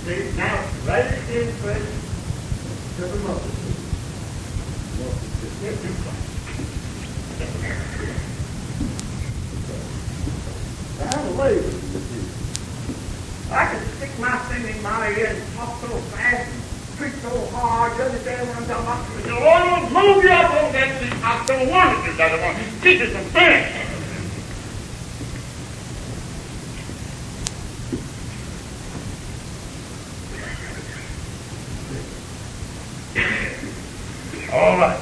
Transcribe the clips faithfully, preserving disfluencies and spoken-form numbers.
See, now, right in place to the multitude. Multitude. Now, wait. I can stick my thing in my ear and talk so fast and preach so hard. You understand what I'm talking about? The Lord will move you up on that seat. I don't want to do that. I want to teach you some things. All right.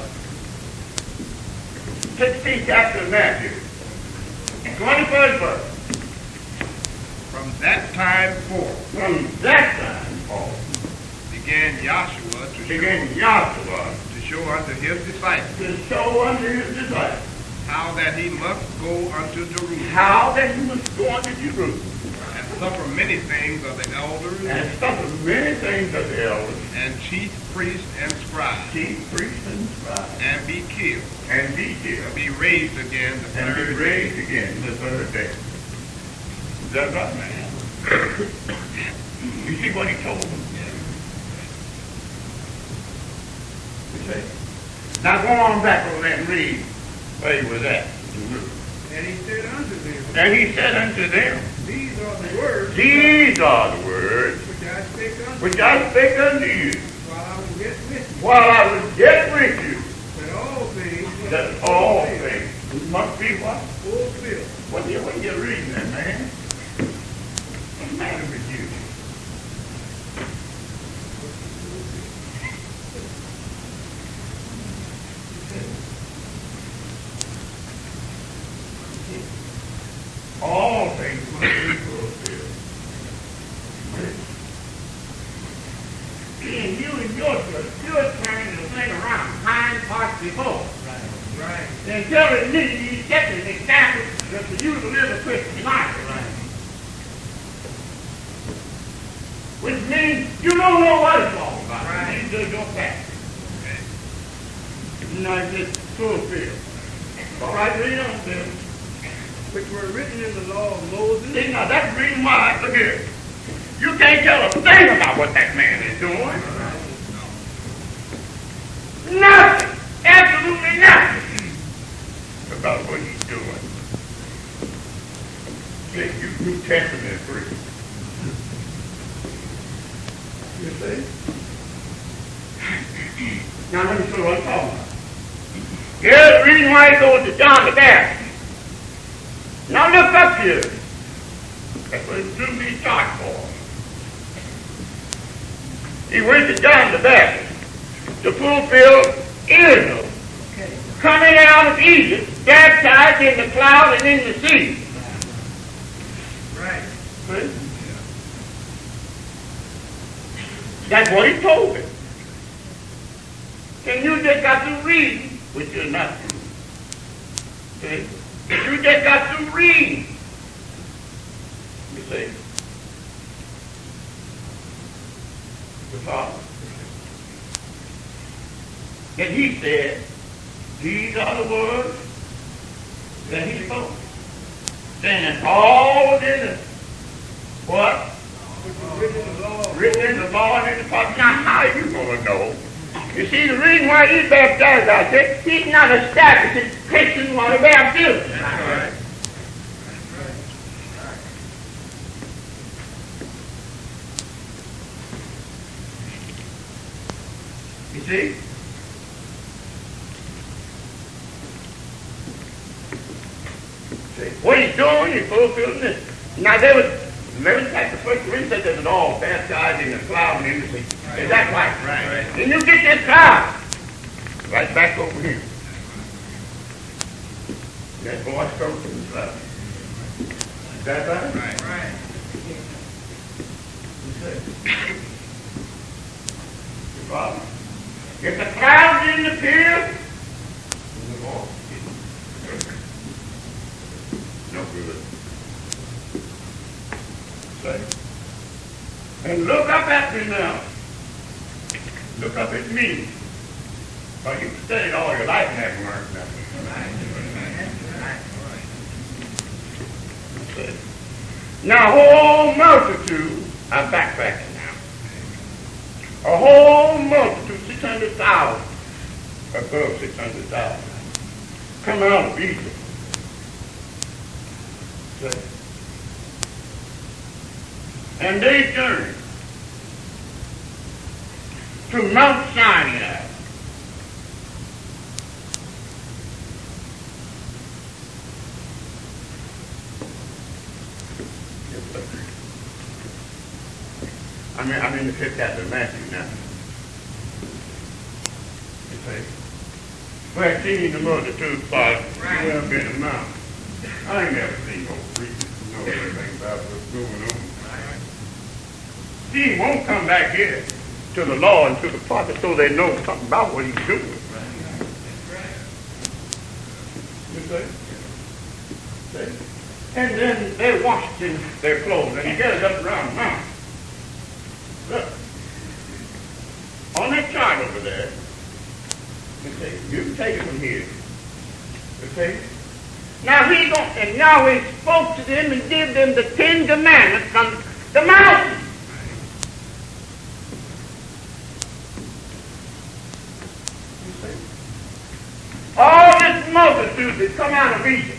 sixteenth chapter of Matthew. twenty-first verse. From that time forth. From that time forth. Began Joshua to Began show, Joshua to show unto his disciples. To show unto his disciples. How that he must go unto Jerusalem. How that he must go unto Jerusalem. And suffer many things of the elders. And suffer many things of the elders. And chief priests and scribes. Chief priests and scribes. And be killed. And be killed. And be raised again the and third be raised day. again the third day. Is that right, man? You see what he told them? Yeah. You see? Now go on back over there and read where he was at. And he said unto them. And he said unto them. These are the words. These are the words. Which I spake unto Which I spake unto you. While I was yet with you. While I was yet with you. That all things. That all things must be what? Fulfilled. What are you, what are you reading there, man? What's the matter with you? All things must be fulfilled. And you and your church, you're turning the thing around, hind parts before. Right. And telling me you set an example that for you to live a Christian life. Right. Which means you don't know what it's all about. Right. You just go back. Okay. You know, it's just fulfilled. All right, read on, Bill. Which were written in the law of Moses. See, now that's the reason why, look here. You can't tell a thing about what that man is doing. Right. No. Nothing. Absolutely nothing about what he's doing. See, you New Testament free. You see? Now let me show you what I'm talking about. Here's the reason why he goes to John the Baptist. Now look up here. That's what he threw me shot for. He went to John the Baptist to fulfill Israel. Okay. Coming out of Egypt, baptized in the cloud and in the sea. Right. See? That's what he told him. And you just got to read, which is not true. See? You just got to read. You see? The Father. And he said, these are the words that he spoke. Saying all within it. What? Written in the law. Written in the law and in the prophets. Now, how are you going to know? You see, the reason why he's baptized out there, he's not establishing Christian water baptism. That's right. You see? See? What he's doing, he's fulfilling this. Now, there was, remember like the first Corinthians said that it all baptized in the cloud and in the sea. Right. Is that right? Right. Right. And you get this cloud right back over here. That voice comes from the cloud. Is that right? Right. Right. You see? The problem. If the cloud didn't appear, no good. See? And look up at me now. Look up at me. Well, you've studied all your life and haven't learned nothing. See? Now, whole multitude, I'm backtracking now. A whole multitude, six hundred thousand, above six hundred thousand, come out of Egypt. See? And they journeyed to Mount Sinai. I mean, I'm in the fifth chapter of Matthew now. You see? Where seeing the multitude followed, right. Well up in the mountain. I ain't never seen no preachers who know anything about what's going on. Right. He won't come back here to the law and to the prophet so they know something about what he's doing. Right. You see? See? And then they washed in their clothes and gathered up around the mountain. Look, on that chart over there, you see, you can take it from here. You see? Now he going and Yahweh spoke to them and gave them the Ten Commandments from the mountain. You see? All this multitude that come out of Egypt,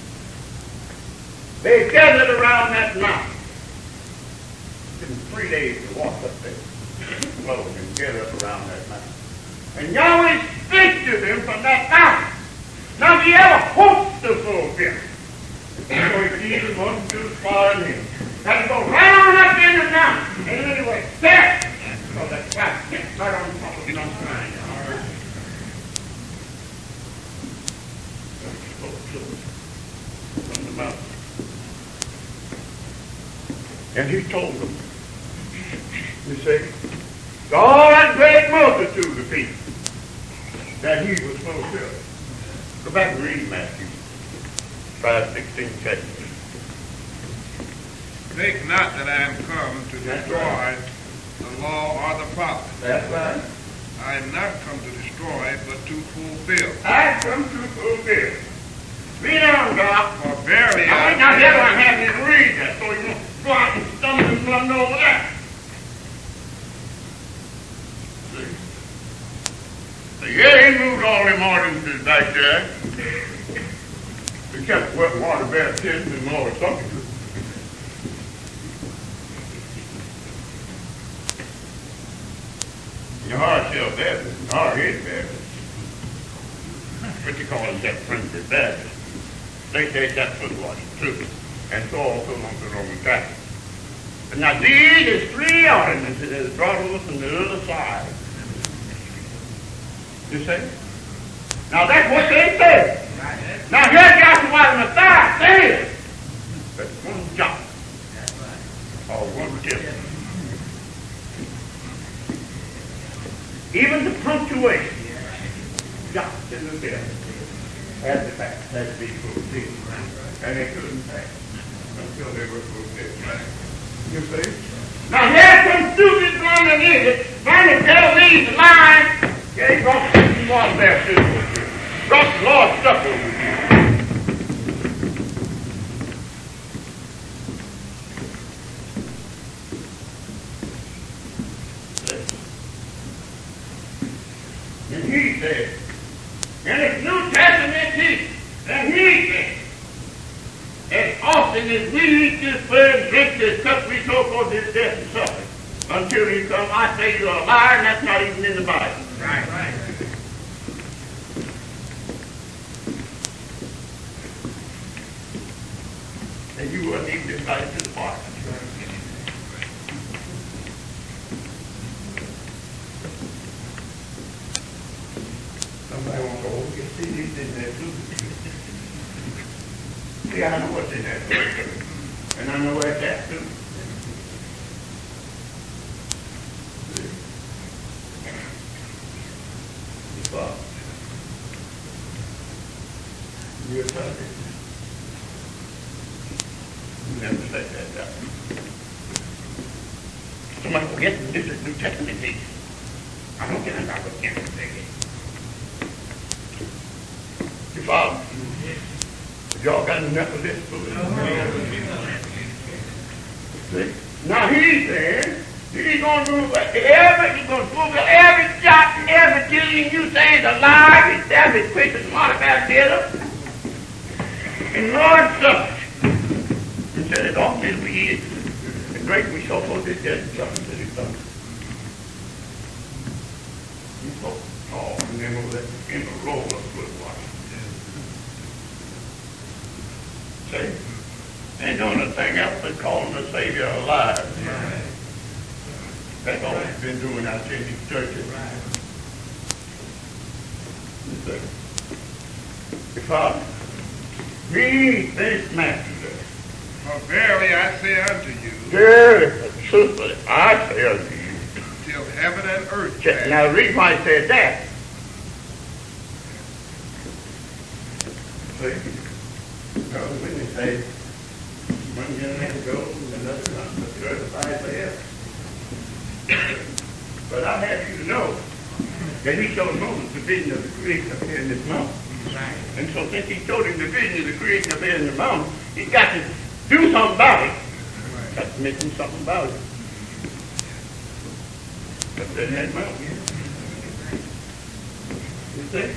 they gathered around that mountain. Three days to walk up there, float and get up around that mountain. And Yahweh spake to them from that mountain. Now he had a host to fulfill. So he Jesus wanted to follow him. Now to go right on up in the mountain. And anyway, there. So that's right. Right on top of the mountain. From the mountain. And he told them, you see, all that great multitude of people that he was fulfilled. Go back and read Matthew five sixteen, check. Think not that I am come to destroy right. the law or the prophets. That's right. I am not come to destroy, but to fulfill. I come to fulfill. Read on, God. For verily I I now the other one has me read that, so you won't go out and stumble and run over that. Yeah, he moved all them ordinances back there. He kept wet water baptism and all something. Your heart shall baptism, your heart is baptism. What you call it, that primitive baptism. They say that's foot washing too. And so also on the Roman Catholic. But now these is three ordinances that is brought over from the other side. You see? Now that's what they say. Right. Now here's Joshua the Messiah says. That's one jot. Or one tip. Even the punctuation. Jot in the bit. Had to pass. Had to be fulfilled. And they couldn't pass until they were fulfilled. You see? Now here's some stupid one that is it. Trying to tell these lies. Yeah, he brought some water baptism. Brought the Lord's stuff over here. And he said, and it's New Testament teaching, and he said, as often as we eat this bread and drink this cup, we so forth his death and suffering. Until he come, I say you're a liar, and that's not even in the Bible. Right, right. And you wasn't even invited to the party. Somebody wants to go get C Ds in there too. See, I know what's in there too. And I know where it's at too. But you're talking. You never said that down. Somebody will get this is New Testament teaching. I don't get about what can't say it. You follow? Y'all got enough of this food? See? Now he said, he's going going to move every, he's going to fulfill every jot and every tune you say is a lie. He established Christian Modified Theater. And Lord such. He said it all will be it. The great we shall hold this dead something to do something. You so oh, and then we'll let in the roll of good water. See? Ain't doing a thing else but calling the Savior alive. Right. That's all he's been doing out there in these churches. Right. Because we, this master, for verily I say unto you, verily, truthfully, I say unto you, till heaven and earth pass. Now read why he said that. See? No, when they say, one year ago, another month, but the other five there. But I have you to know that he showed Moses the vision of the creation up here in this mountain. Right. And so since he showed him the vision of the creation up here in the mountain, he's got to do something about it. Right. Got to mention something about it. Up there in that mountain. You see?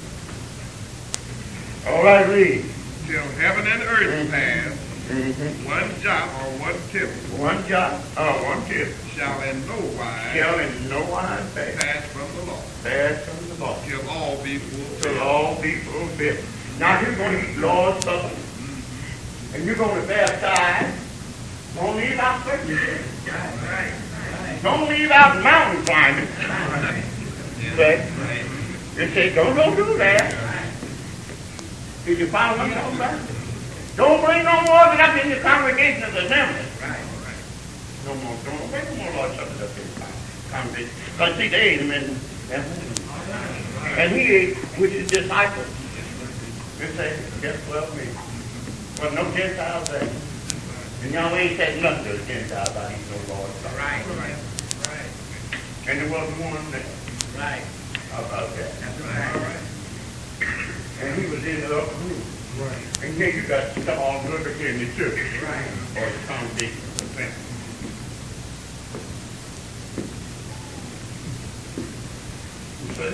All right, read. Till heaven and earth Mm-hmm. pass, Mm-hmm. one jot or one tittle, one jot or one tittle shall in no wise shall in no wise pass, pass from the law, pass from the law, till all be fulfilled. till all be fulfilled. Now you're going to eat Lord's Supper, mm-hmm. and you're going to baptize. Don't leave out circumcision. Right, right, right. Don't leave out mountain climbing. Right. Okay? Right. You say, don't go do that. Right. Did you follow what I'm talking about? Don't bring no more of it up in the congregation of the assembly. Right, right. No more, don't bring no more Lord's Supper up in the congregation. Because see, they ate him in and he ate with his disciples. They say, guess twelve men. Well, no Gentiles there. And y'all ain't said nothing to the Gentiles about eating no Lord's Supper. Right, right, right. And there wasn't one there. Right. How about that? That's right. All right. And he was in the upper room. Right. And here you got stuff all good up here in the church. Right. Or the congregation of the family. You see?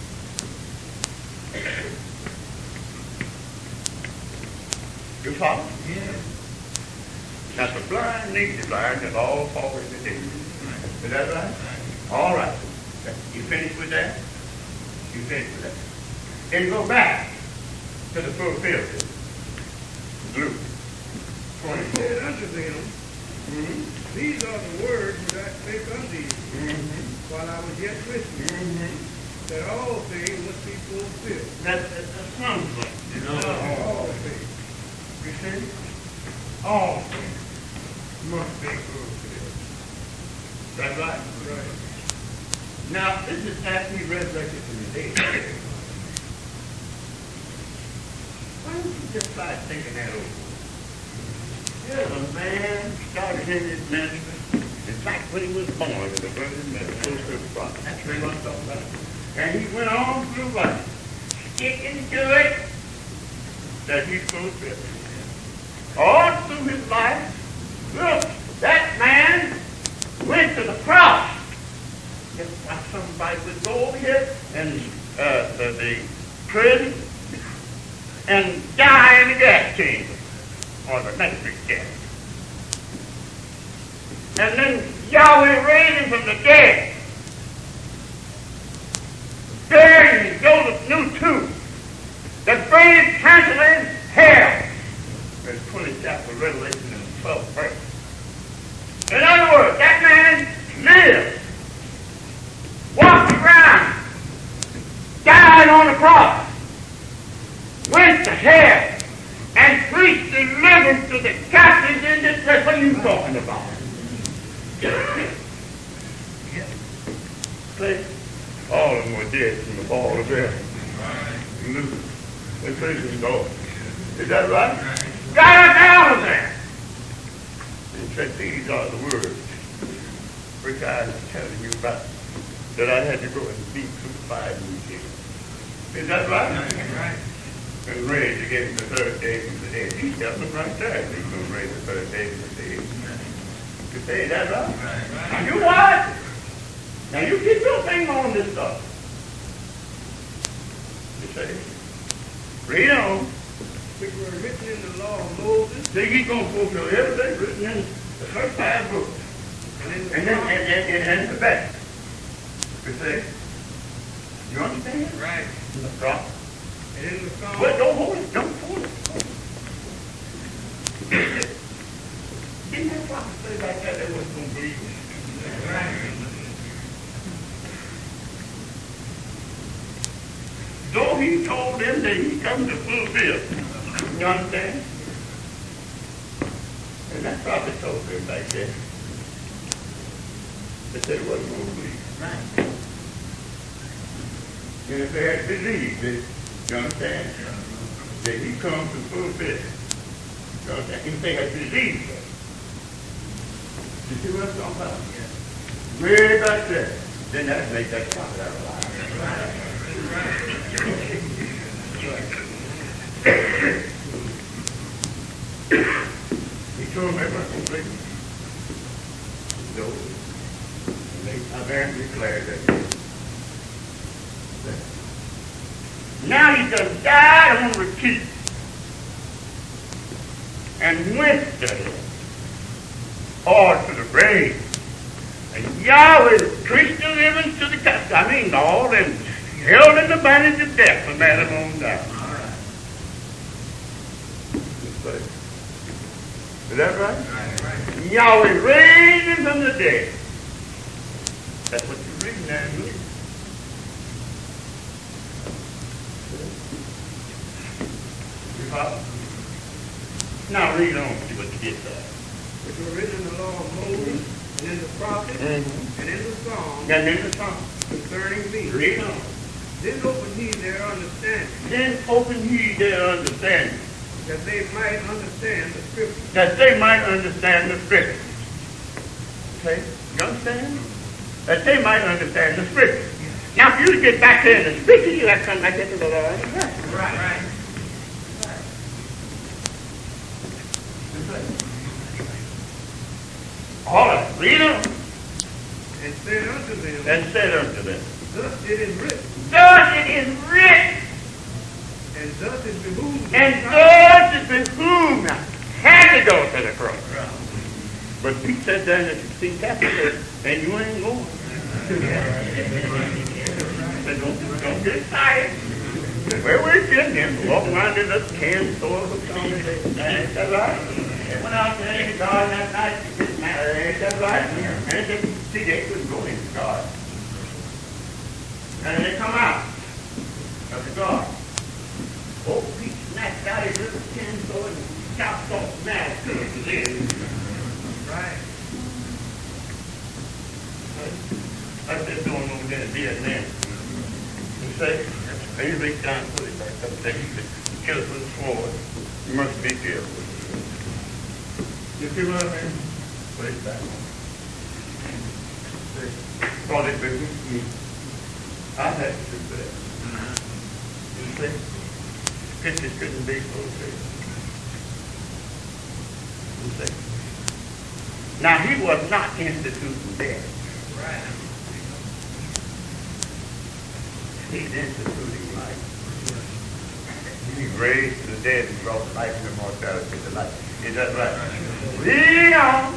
You follow? Yeah. Now the blind lead the blind and all fall in the ditch. Right. Is that right? Right. All right. You finished with that? You finished with that. Then go back to the fulfillment. Luke twenty-four. Said unto them, mm-hmm. These are the words which I spake unto you, mm-hmm. while I was yet with you, mm-hmm. that all things must be fulfilled. That's, that's, that's something, you know. All, all things. You see? All things must be fulfilled. That's right? Right. Now, this is after he resurrected from the dead. Why don't you just try thinking that over? Here's a man started in his ministry. In fact, when he was born in the Virgin Mary, that's really what I'm talking about. And he went on through life, sticking to it that he fulfilled. All through his life, look, that man went to the cross. Just like somebody would go over here and uh, the, the prison and die in the gas chamber or the electric gas. And then Yahweh raised him from the dead. Buried him, Joseph knew too. The greatest counselor in hell. There's twentieth chapter of Revelation in the twelfth verse. In other words, that man lived, walked around, died on the cross, went to hell, and preached deliverance to the captives in this place. What are you talking about? See? All of them were dead from the fall of hell. They praise the Lord. Is that right? Got us out of there. And said, these are the words which I was telling you about, that I had to go and be crucified and killed. Is that right? Right. And raised again the third day from the dead. He's telling them right there. He's going to raise the third day from the dead. You say, is that right? Right, right. Now you what? Now you keep your finger on this stuff. You say, read on. Which were written in the law of Moses. See, he's going to fulfill everything written in the first five books. And in the And then, and, and, and, and the back. You see? You understand? Right. The prophet. And in the Psalms. Well, don't hold it. Don't hold it. Didn't that prophet say like that? They wasn't going to believe it. Right. Though he told them that he come to fulfill. You understand? And that prophet told them back then. They said it wasn't going to believe. Right. And if they had believed it, you understand? That he comes to fulfill. You understand? If they had believed it. You see what I'm talking about? Yeah. Way back there. Then that made that prophet out of life. He told them they weren't going to believe it. So, they, I bear declared that. Now he just died on the tree and went to him, or to the grave. And Yahweh preached the living to the captive. I mean, all them held in the bondage of death and let him on down. All right. Is that right? Right, right. Yahweh raised him from the dead. That's what you're reading there, isn't it? Now read on, see what you get there. Which were written in the law of Moses, and in the prophets, Mm-hmm. and in the Psalms, And in the song. concerning me. Read on. Then opened he their understanding, Then open ye their understanding, that they might understand the Scriptures. that they might understand the Scriptures. Okay? You understand? That they might understand the Scriptures. Now, if you get back there in the Scriptures, you have to come back into the Lord. Right, right. All right, read on. And said unto them, And said unto them, thus it is written, thus it is written, and thus it behooves and us thus it behooved now. Had to go to the cross. But Pete said then that you see Catholic, and you ain't going. Said, don't, don't get excited. Where we're sitting here, walk around in the can soil of the Ain't that right? They went out there in the garden that night to get married. Ain't that right? And they see they couldn't go in the garden. And they come out of the garden. Old Pete snatched out his little tin sword and chopped off the mouth to his head. right. That's just going over there in Vietnam. You say, and you reach down and put it back up there. You could kill it with a sword. You must be careful. You see what I mean? Put it back on. Thought it would be me. I had to do that. You see? Pictures couldn't be fulfilled. You see? Now, he was not instituting death. Right. He's instituting life. He raised the dead and brought life and immortality to life. Is that right? Read on.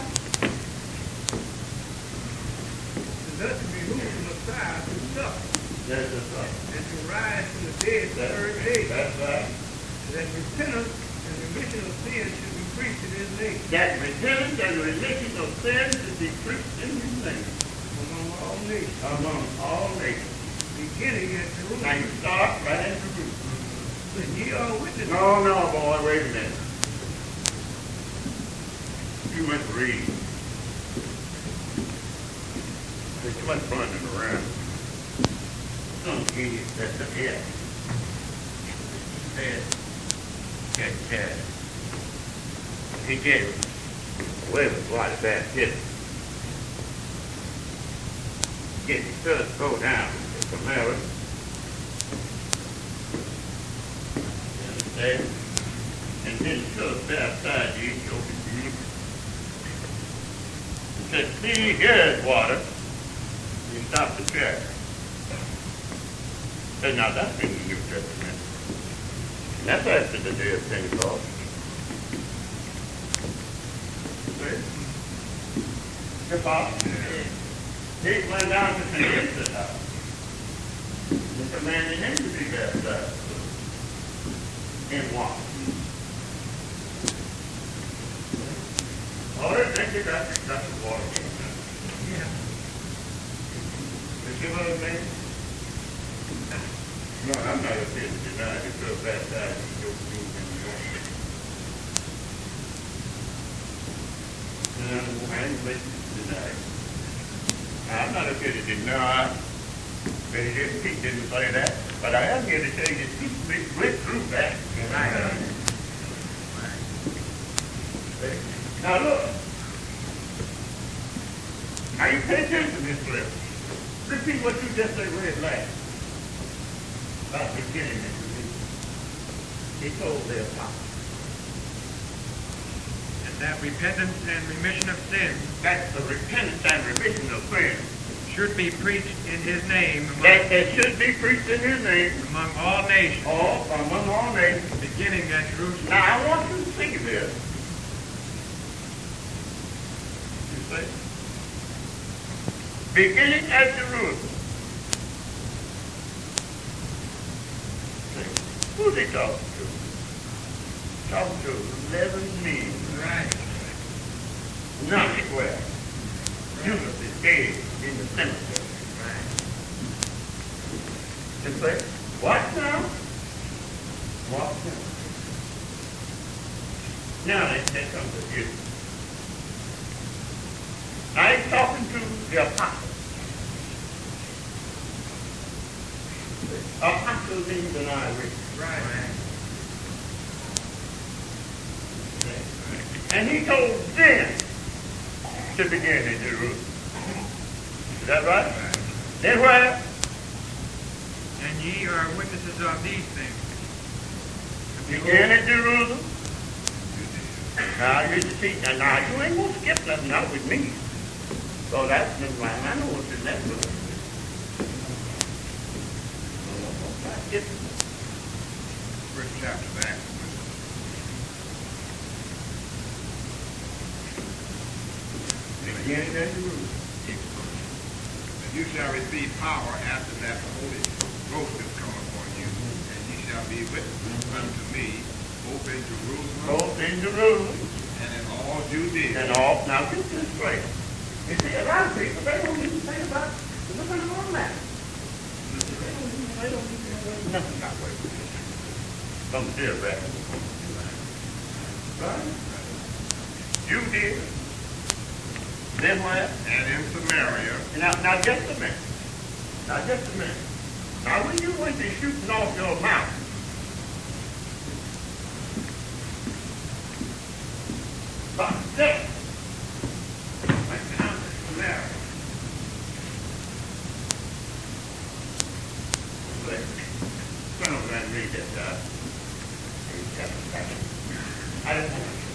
And thus it behooves the Messiah to suffer, Yes, that's right. and to rise from the dead the third day, That's right. that repentance and remission of sins should be preached in his name, That repentance and remission of sins should be preached in his name among all nations, among all nations. beginning at Now Jerusalem. you start right at Jerusalem. And ye are witnesses. No, no, boy, wait a minute. You must read. There's too much running around. Some idiot that's a head. Head. Get cat. He gave it. Well, it's quite a bad hit. Get your first go down from there. Okay? And then shove baptize you, you open you. He said, see, here is water. You stop the chair. Say, now that's in the New Testament. That's after the day of Pentecost. See? Your father? He went down to Cornelius' house and commanded him to be baptized in water. Oh, they think you got to got the water. Yeah. You see what I mean? No, I'm not a fit to deny it. If you're baptized, you don't do it in the water. And I'm going to deny it. I'm not a fit to deny that he didn't, he didn't say that, but I am here to tell you that he went through that. Right. Now look. Now you pay attention to this clip. Repeat what you just read last. About beginning and remission. He told the apostles. And that repentance and remission of sins That's the repentance and remission of sins. should be preached in his name among, That, that should be preached in his name. among all nations, All among all nations. beginning at Jerusalem. Now I want you to think of this. You see? Beginning at Jerusalem. See? Who's he talking to? Talking to eleven men. Right. Not where Judas is dead in the cemetery. Right. You see? What now? What now? Now they say something to you. Now he's talking to the apostles. Apostles means an eyewitness. Right. And he told them to begin in Jerusalem. Is that right? Right. Then where? And ye are witnesses of these things. Begin in Jerusalem. Now you see, now, now you ain't gonna skip nothing out with me. So that's the plan. I know what's in that book. Skip it. First chapter of Acts. Begin in Jerusalem. And you shall receive power after that the Holy Ghost is come upon you, and ye shall be witnesses unto me, both in Jerusalem Both in Jerusalem and in all Judea. and all. Now get this straight. You see, a lot of people, they don't even think about nothing on that. They don't even, they don't even know nothing that way. Some dear back. Right? Judea. Then where? And in Samaria, Now, now just a minute. Now just a minute. Now when you went to shooting off your mouth, but this, went down to Samaria. Son of man, read that, uh, in chapter seven. I don't want to.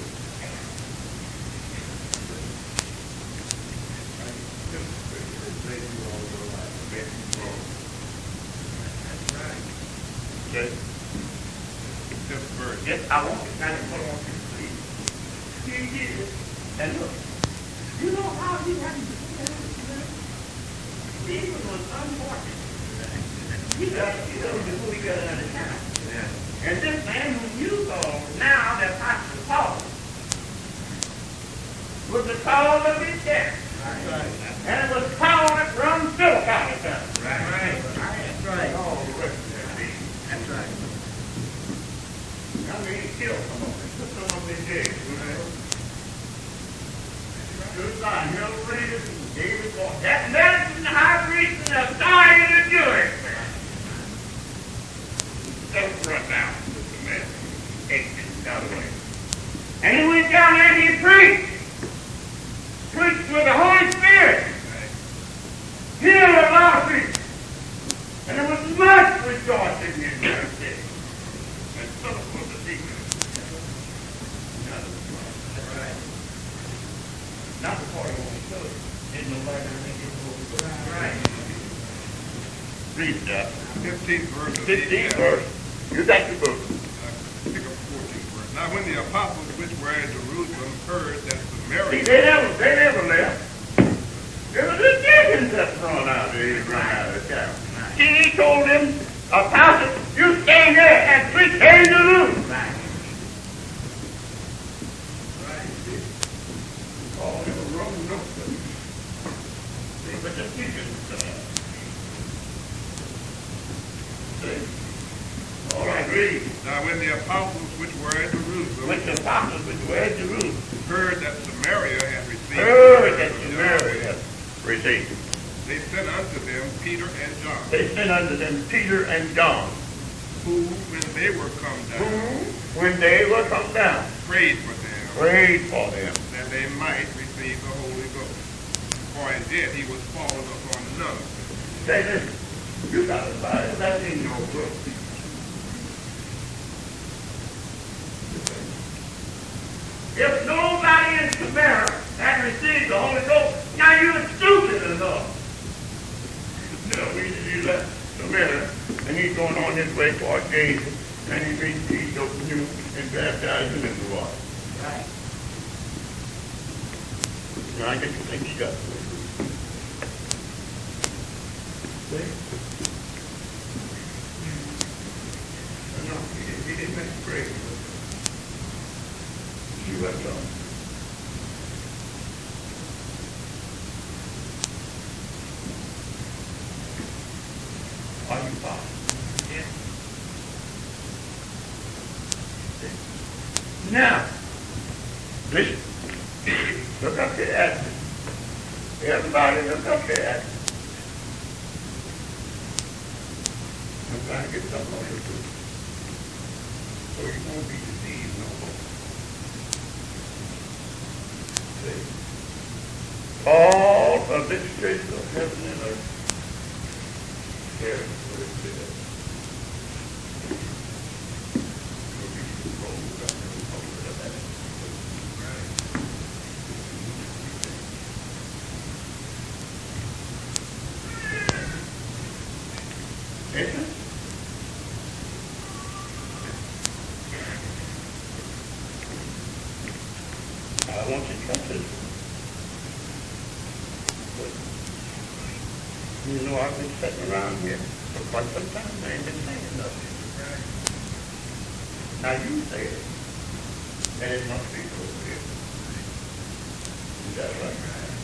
Okay. fifth verse. Yes, I want to kind of put on his sleeve. Here he is. And look, you know how he had to do that? Stephen was unfortunate. He got, you know, before he got out of town. Yeah. And this man who you call now the Apostle Paul was the call of his death. Right. And it was Paul that runs through Palestine. Right. Right. That's right. All the rest of that being. That's right. I mean, he killed some of them. Put some of them in jail. Good line. Hill readers and David Boy. That medicine, the high priest, and the authority of the Jewish. Don't run down with the medicine. Take it out of the way. And he went down there and he preached. Preached with the Holy Spirit. Healed a lot of people. And there was much rejoicing in their city. And some of them was a secret. Not the party when we stood. Didn't nobody think it was right. Read that. fifteenth verse of fifteenth Ecclesiastes. verse. You got your book. Uh, pick up fourteenth verse. Now when the apostles which were at Jerusalem heard that See, Samaria... they never, they never left. It was the deacons that run out there, they run out of town. See, he told them, apostles, you stay here and preach in Jerusalem. Oh, they were wrong, no. But the deacons, uh, see? All right, read. Now when the apostles which were at Jerusalem Which the apostles which were at Jerusalem heard that Samaria had received heard the that word of Samaria Yahweh, had received. they sent unto them Peter and John, They sent unto them Peter and John, who, when they were come who, down, when they were come down, prayed for them, prayed for them. that they might receive the Holy Ghost. For indeed he was fallen upon none of them. Say this, you got it, right? That's in your book. If nobody in Samaria had received the Holy Ghost, now you're stupid enough. No, we he left Samaria, and he's going on his way toward Jesus, and he reached these open you and baptized him in the water. Right. Now I guess you think he got it. See? No, he didn't, he didn't make a break. See what's on. Are you following? Yeah. Now, listen. Look up there at me. Everybody look up there at me. I'm trying to get something on your too. So you won't be deceived no more. See? All of the treasures of heaven and earth. There is what it says. So we should roll it up and hold it up at it. Listen. I want you to catch this. You know, I've been sitting around here for quite some time. I ain't been saying nothing. Now you say it. And it must be fulfilled. Is that right?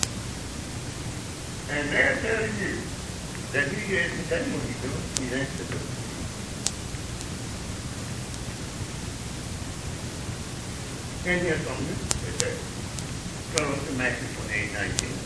And they're telling you that he isn't telling what he's doing. He ain't to do it. And here's something that says, turn to Matthew twenty-eight nineteen.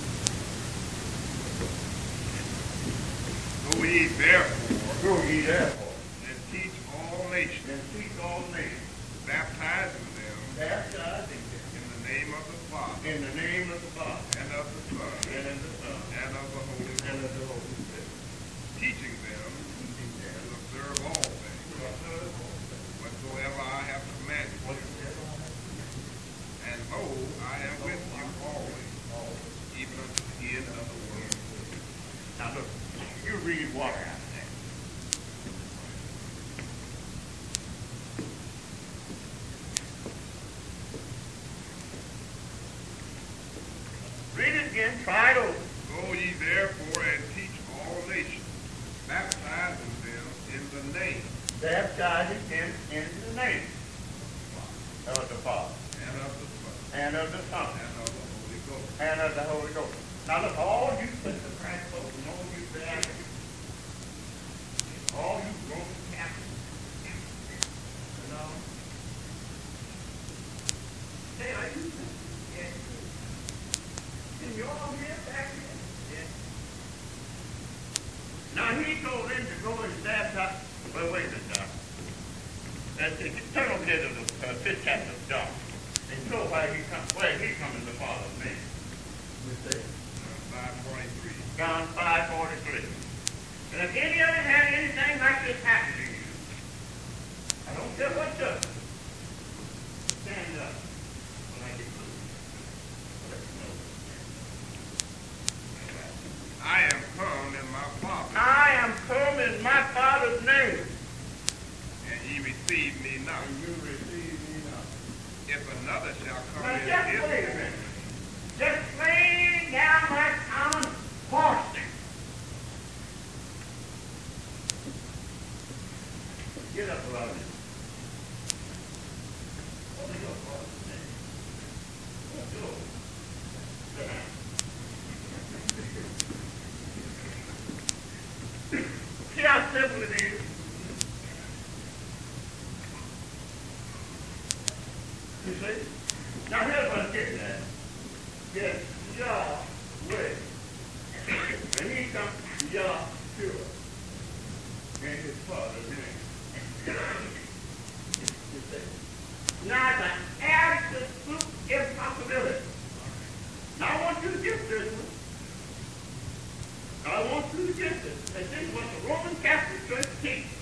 Go ye therefore, Go ye therefore, and teach all nations, and teach all nations, baptizing them baptizing them in the name of the Father, in the name of the Father, and of the Son, and of the Son, and of the Holy and Ghost, of the Holy Spirit, teaching them teaching to them observe all things, to observe all things whatsoever I have commanded you. whatsoever I have And lo, I am with you always, even unto the end of the world. Now look, you read water out of that. Read it again, try it over. Go ye therefore and teach all nations, baptizing them in the name Baptizing them in the name of the Father, and of the Son, and of the Son, and of the Holy Ghost. and of the Holy Ghost. Now look, all you Sister Christ folks, and all you Baptists, all you Roman Catholics, you know, say, are you Christians? Yes. And you're all here back here? Yes. Now he told them to go and baptize. Well, wait a minute, Doc. That's the turn over there to the uh, fifth chapter of John. And show why he come, where he come in the Father's name. We say five forty-three. John five forty-three. And if any of it had anything like this happen to you, I don't care what does it, stand up when I get through. Let you know. I am come in my Father. I am come in Well, just wait a minute. Just laying down like common horsing. Get up a little bit. What is your father's name? What's yours? Sit down. See how simple it is? You see? Now here's what I'm getting at. Yes, Yah way. When he comes to Yah pure in his father's name. You see? Now it's an absolute impossibility. Now I want you to get this one. I want you to get this. And this is what the Roman Catholic Church teaches.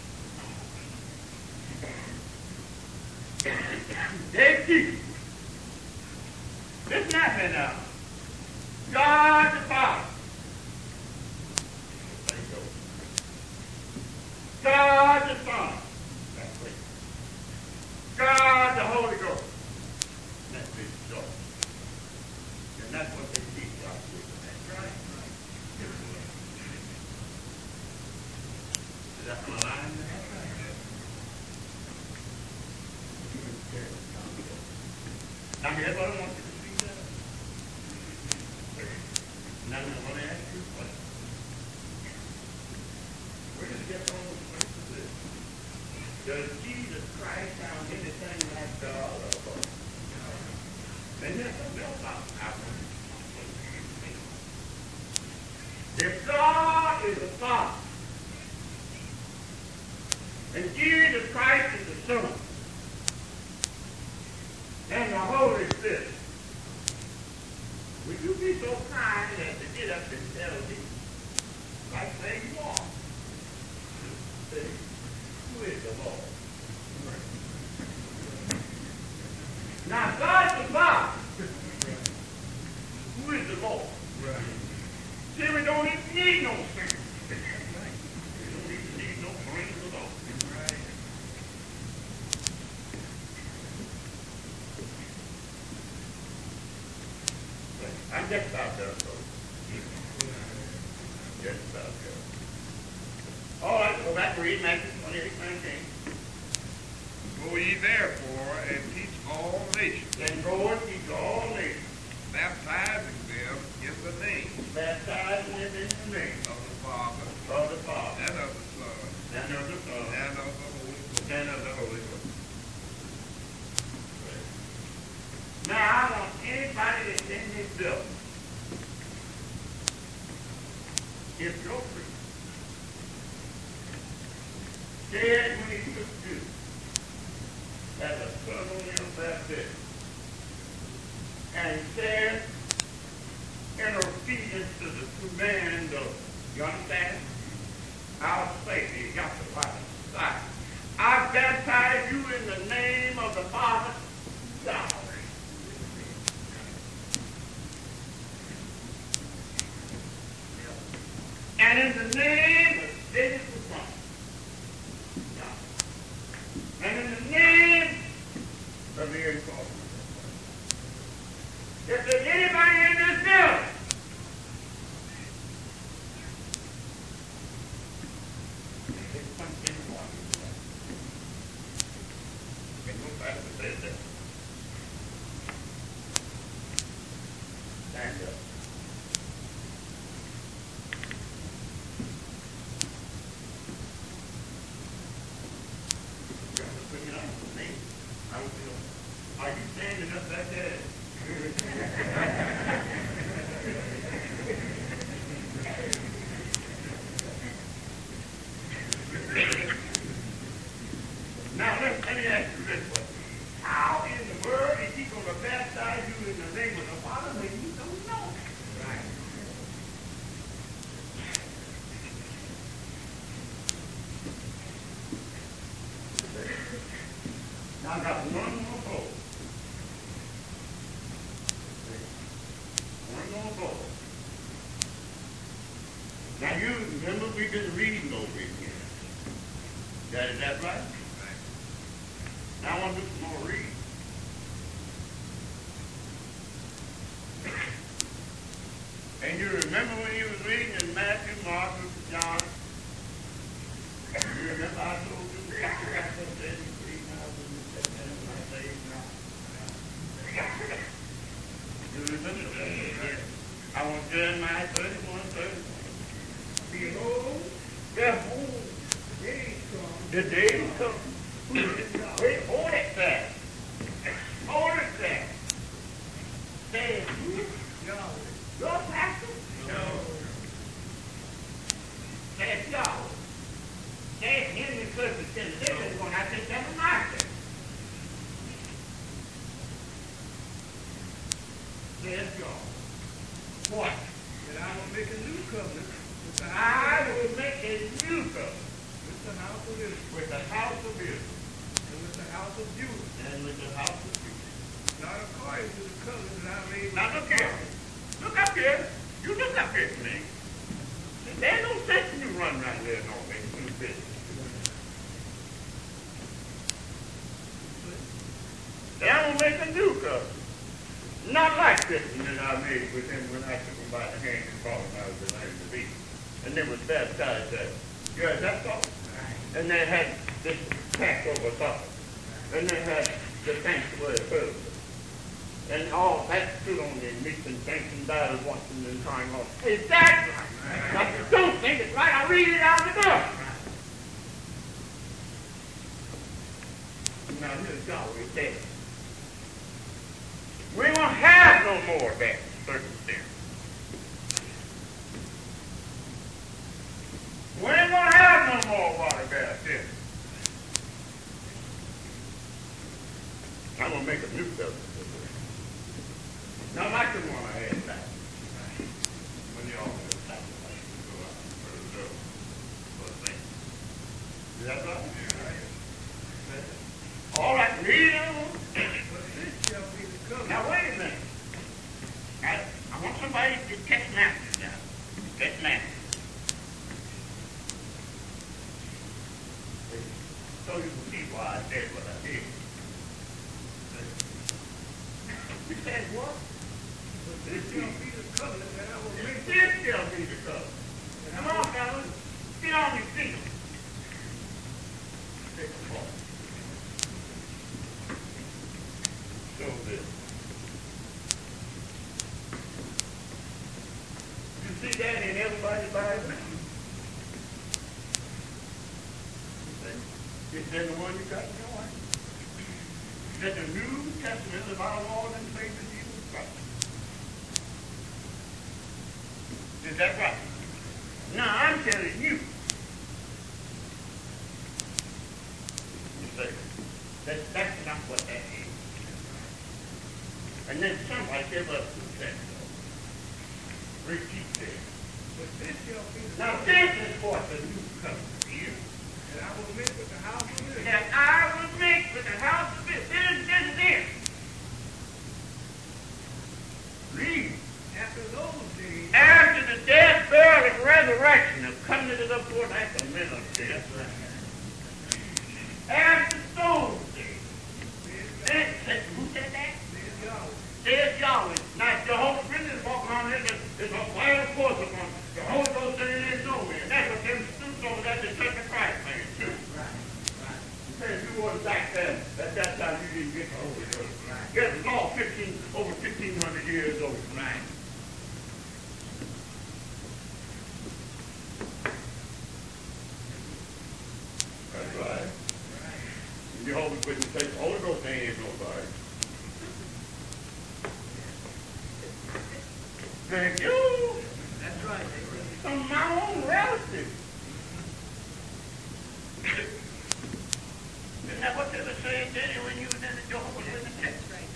They teach. Listen at me now. God the Father. There you go. God the Son. That's right. God the Holy Ghost. That's big joy. And that's what they teach out here. That's right. Is that from a line there? Now here's what I want you to see there. Now I want to ask you a question. Where does it get on the place of this? Does Jesus Christ sound anything like God or God? Then there's something else I want you to see. If God is the Father, and Jesus Christ is the Son, and the Holy Spirit, would you be so kind as to get up and tell me, like say you are, say, who is the Lord? Now, God the Father, who is the Lord? See, we don't even need no sin. We don't even need no praise at all. I'm just about there, folks. Just about there. All right, go back to read Matthew twenty-eight nineteen. Go ye therefore and teach all nations, And go and teach all nations, baptizing them in the name baptizing them in the name of the Father, of the Father, and of the Son, and of the Son, and of the Holy Ghost. and of the Holy Ghost. Now, I want anybody that's in this building, if you're free, said when he took you as a ceremonial baptism, and said in obedience to the command of, you understand? Our Savior, Yahweh, side. I baptize you in the name of the Father, Yahweh. And in the name of Jesus the Son. And in the name of the incarnate. If there's anybody in this building it's something wrong with that. Can nobody say that? Stand up. Are you standing up like that? Now let, let me ask you this one. How in the world is he going to baptize you in the name of the Father when you don't know? Right. Now I got one more bowl. One more bowl. Now you remember we've been reading over again. That is that right? Now I want to do some more reading. remember when you was reading in Matthew, Mark, Luke, John? You remember I told you that you got some things three now when you said that when I say now? You remember that? I want Jeremiah thirty-one, thirty-one. Behold, Behold, the days come, the day comes. Wait, hold it there. Hold it there. Say, Yahweh. your pastor? No. Says Yahweh. Says Henry Clifford says this is one I think that's my thing. Says Yahweh. What? That I will make a new covenant with the house I of will make a new covenant with the house of Israel with the house of Israel and with the house of Judah, and with the house of Judah. not according to the covenant that I made with Now look here. Look up here. You look up here to me. There's no sense in you run around there and all making new business. They don't make a new covenant. Not like this one that I made with him when I took him by the hand and brought him out of the land of Egypt. And they was baptized there. Yeah, that's all. And they had this Passover supper. And they had the sanctuary service. And all that stood on their meats and drinks and battles watching and trying on. Is that right? Now, if you don't think it's right, I'll read it out of the book. Now, here's Yahweh said, we won't have no more of that circumstance. We ain't gonna have no more water baptism. I'm gonna make a new covenant. Not like the one I had back. When you all had sacrifice to go out for the door for the thing. Is that right? Yeah. All right, read it. But this shall be the covenant. Now wait a minute. I, I want somebody to catch masters now. Catch masters. So you can see why I said what I did. You said what? But this shall be the covenant that I will make. This shall be the covenant. Come on, fellas. Get on your feet. Take a ball. Show this. You see that in everybody's Bible? You see? Is that the one you got in your life? That the New Testament of our Lord and Savior Jesus Christ. Is that right? Now I'm telling you. You say that that's not what that is. And then somebody give us two cents. Repeat this. But this shall be the Now covenant this is what the new covenant is. that I will make with the house of Israel. That I will make with the house of Israel. This is this is it. Read. After those days, After the death, burial, and resurrection of coming it up for like a minute. After those days. Then, said, who said that? says Yahweh, Says Yahweh. Now, the Holy Spirit is walking around here. There's a wild force upon the Holy Ghost in there nowhere. That's what them students over there, the Church of Christ, man, too. You say if you was back there, at that time you didn't get the Holy Ghost. Yes, it's all fifteen, over fifteen hundred years old. Right. That's right. Jehovah's Witness say the Holy Ghost ain't nobody. Thank you. that's right. From my own relatives. Isn't that what they were saying, Daddy, when you was in the Jehovah's Witness? That's right,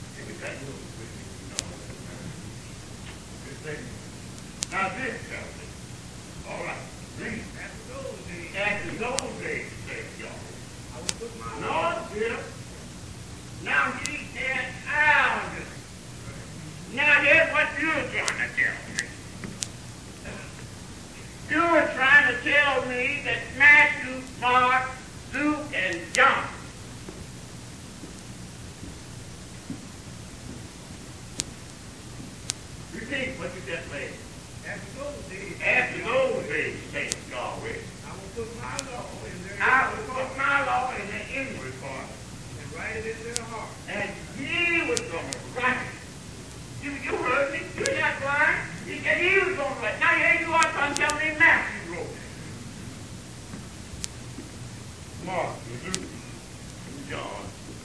now this tells me. All right. Read. After those days, After those days, says y'all. I will put my No, dear. Now he said, I'll do it. Now here's what you're trying to tell me. You're trying to tell me that Matthew, Mark, Luke, and John repeat what you just read. After those days, After those days, says Yahweh, I will put my law in their I will put my law in their inward part, and write it in their heart. and he was going to write it. You, you heard me. You're not blind. He said he was going to write it. Now here you are trying to tell me Matthew wrote it. Mark, Luke, John.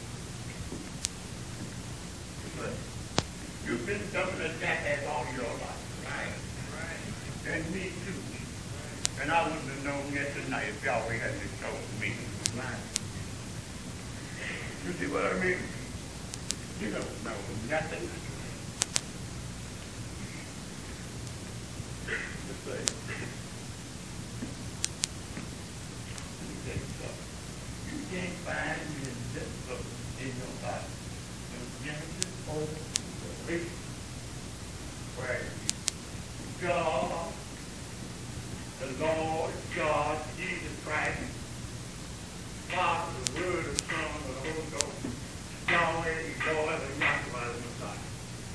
But you've been something that Jack has all your life, right? Right. And me too. And I wouldn't have known yet tonight if Yahweh hadn't told me. Right. You see what I mean? You don't know nothing. The same. You can't find in this book in your Bible. In Genesis or Revelation, where God, the Lord God, Jesus Christ, Father, the Word, the Son, the Holy Ghost, Yahweh, Lord, and Yahweh, the Messiah.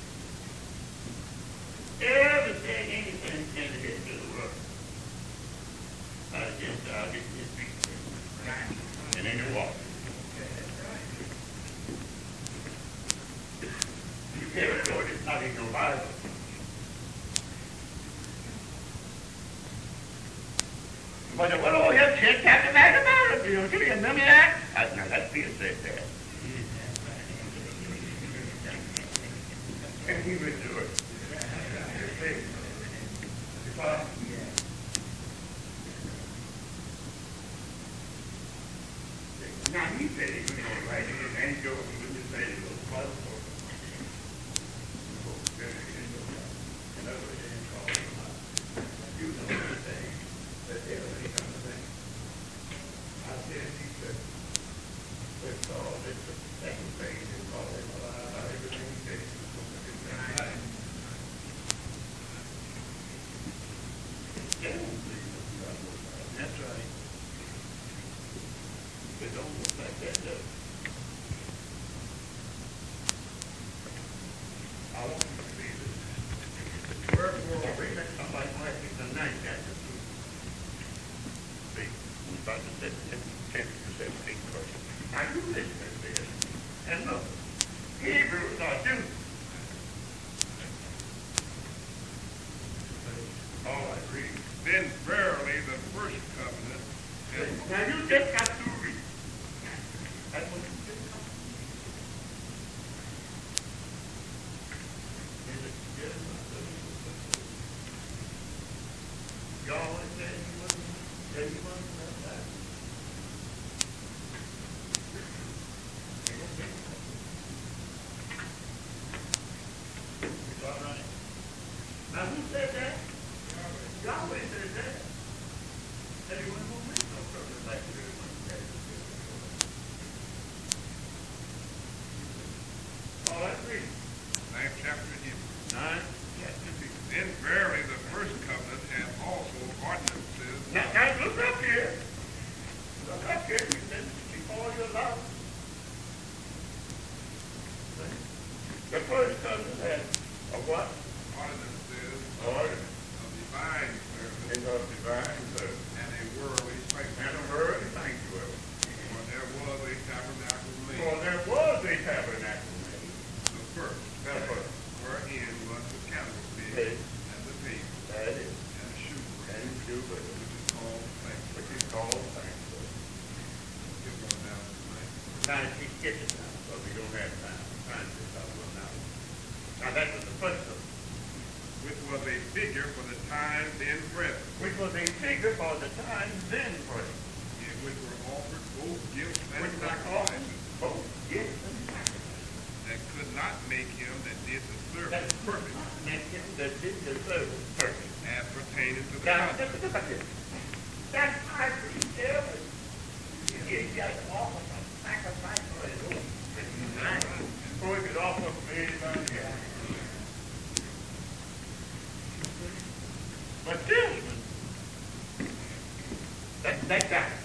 Everything, anything intended into the world. I just, I get this piece of it. Right. And then it walks. You can't show it, it's not in your Bible. But the well, here, check chapter back about it. You know, you remember that? I, now, that's Peter said that. And he would do it. Uh, now, he said he was going to write it, and he goes and just say it was close for him. In other words, they didn't call him out. You know the thing. That everything comes to thing. I said, he said, it's all, it's the second page, it's all, it's all, everything he said. Right. That's right. It don't look like that, does it? I want you to read this. Wherefore, read it somebody might be the ninth chapter. See, we about to say ten to seventeen verse. Now you listen to this. And look, Hebrews are Jews. All right, read. Then verily the first covenant is Now you just got to read. That's what you just got to read. Is it just not the Yahweh said he wasn't, said he wasn't that bad. It's all right. Now who said that? Yahweh said that. Said he wasn't going to make no covenant like he did when he had to do it. All right, read. ninth chapter of Hebrews. Nine, chapter two. Then verily the first covenant and also ordinances. Now, now look up here. Look up here. You said before your love. The first covenant had a what? Ordinances Order. of divine service And of divine service. and a worldly And a sanctuary. word sanctuary. For there was a tabernacle For made, there was a tabernacle made. the first, The first. wherein was the candlestick Yes. and the table That is. and the shoe And do with it. which is called sanctuary. Which is called sanctuary. Skip on down to tonight. Now she's skipping now, so we don't have time. Time to talk about now. Now that was the first one. Which was a figure for the time then present, Which was a figure for the time then present. in which were offered both gifts and Which was called sacrifices both gifts and sacrifices. that could not make him that did the That service perfect make him that did the service perfect. as pertaining to the Now, contract. look, look at this. That's high priest there. Yeah, he got to offer some sacrifice for his own. Right. Or he could offer for anybody else. But this one, that, that guy,